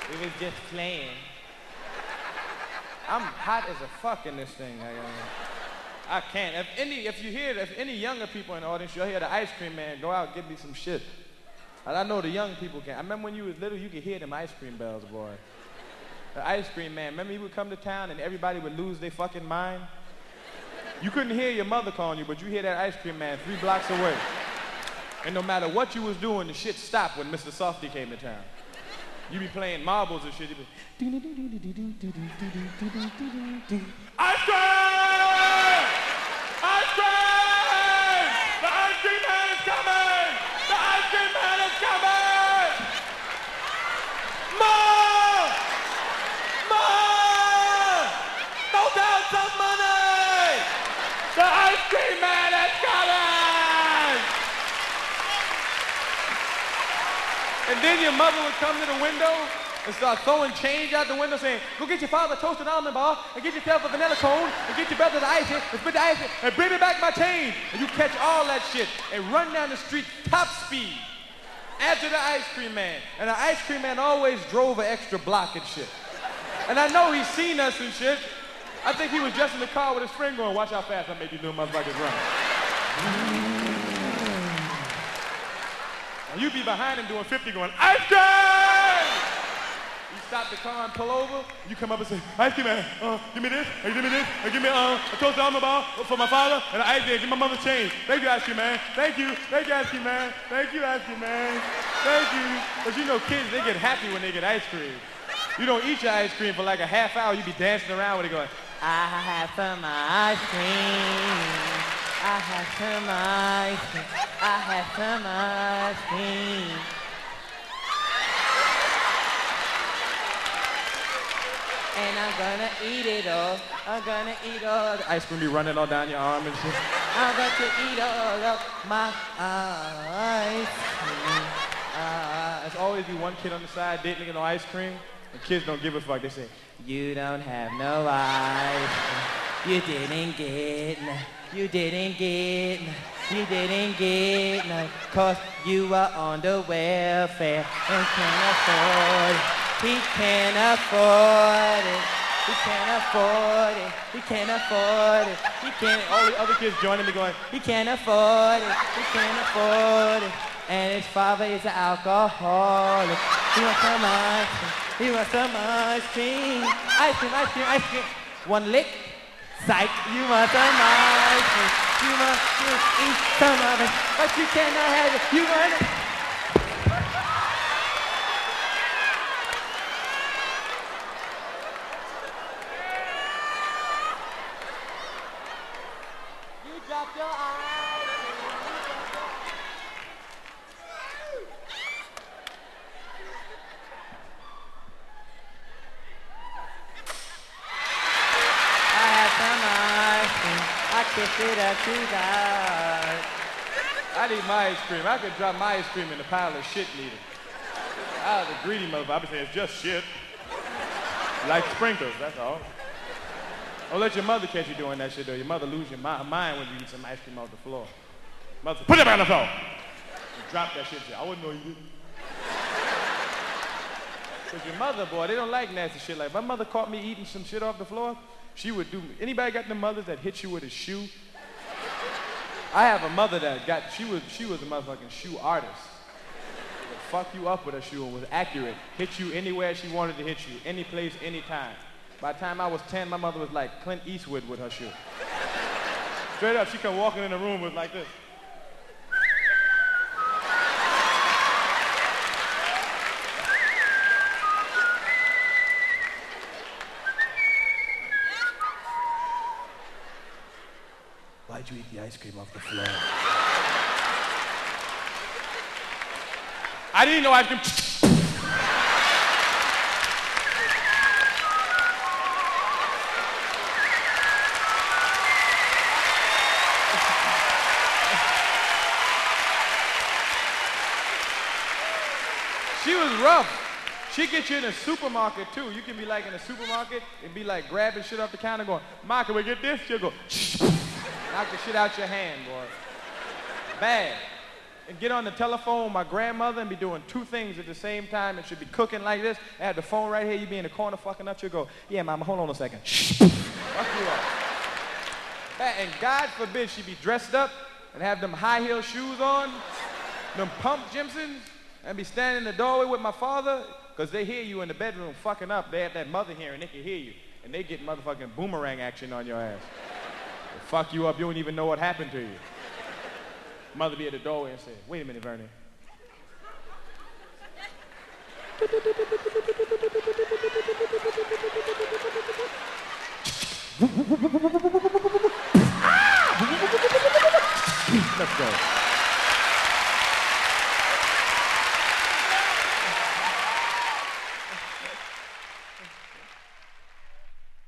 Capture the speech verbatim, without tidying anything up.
We was just playing. I'm hot as a fuck in this thing. I, I can't. If any, if you hear, if any younger people in the audience, you'll hear the ice cream man, go out, give me some shit. And I know the young people can. I remember when you was little, you could hear them ice cream bells, boy. The ice cream man. Remember he would come to town and everybody would lose their fucking mind? You couldn't hear your mother calling you, but you hear that ice cream man three blocks away. And no matter what you was doing, the shit stopped when Mister Softy came to town. You be playing marbles and shit. You be... Ice cream! Ice cream! The ice cream man is coming! The ice cream man is coming! More! More! Throw down some money! The ice cream man is coming! And then your mother would come to the window and start throwing change out the window saying, go get your father a toasted almond bar and get yourself a vanilla cone and get your brother the ice and spit the ice and bring me back my change. And you catch all that shit and run down the street top speed after the ice cream man. And the ice cream man always drove an extra block and shit. And I know he's seen us and shit. I think he was just in the car with his friend going, watch how fast I make these little motherfuckers run. And you be behind him doing fifty going, ice cream! You stop the car and pull over, you come up and say, ice cream man, uh, give me this, or give me this, or give me uh, a toasted almond bar for my father, and an ice cream, give my mother change. Thank you, ice cream man. Thank you, thank you, ice cream man. Thank you, ice cream man. Thank you. But you know kids, they get happy when they get ice cream. You don't eat your ice cream for like a half hour, you be dancing around with it going, I have some ice cream. I have some ice cream. I have some ice cream. And I'm gonna eat it all. I'm gonna eat all. The ice cream be running all down your arm and shit. I'm going to eat all of my ice cream. Uh, there's always be one kid on the side dating no ice cream. And kids don't give a fuck. They say, you don't have no ice cream. You didn't get no. You didn't get no. You didn't get no. Cause you were on the welfare and can't afford it. He can't afford it. He can't afford it. He can't afford it. He can't. All the other kids joining me going, he can't afford it. He can't afford it. And his father is an alcoholic. He wants some ice cream. He wants some ice cream. Ice cream, ice cream, ice cream. One lick. Psych. You want some ice cream. You want to eat some of it, but you cannot have it. You want it. I need my ice cream. I could drop my ice cream in the pile of shit needle. I was a greedy motherfucker. I be saying it's just shit. Like sprinkles, that's all. Don't let your mother catch you doing that shit though. Your mother lose your mi- mind when you eat some ice cream off the floor. Mother, put it on the floor. You drop that shit. I wouldn't know you didn't. Cause your mother, boy, they don't like nasty shit. Like, if my mother caught me eating some shit off the floor, she would do, anybody got the mothers that hit you with a shoe? I have a mother that got, she was, she was a motherfucking shoe artist. Would fuck you up with a shoe and was accurate. Hit you anywhere she wanted to hit you, any place, any time. By the time I was ten, my mother was like Clint Eastwood with her shoe. Straight up, she come walking in the room with like this. Why'd you eat the ice cream off the floor? I didn't know ice cream. She was rough. She get you in a supermarket too. You can be like in a supermarket and be like grabbing shit off the counter going, Ma, can we get this? She'll go, knock the shit out your hand, boy. Bad. and get on the telephone with my grandmother and be doing two things at the same time and should be cooking like this. I have the phone right here, you be in the corner fucking up, you go, yeah, mama, hold on a second. Fuck you up. And God forbid she be dressed up and have them high heel shoes on, them pump Jimsons, and be standing in the doorway with my father, because they hear you in the bedroom fucking up. They have that mother here and they can hear you. And they get motherfucking boomerang action on your ass. They fuck you up, you don't even know what happened to you. Mother be at the doorway and say, wait a minute, Vernon. Let's go.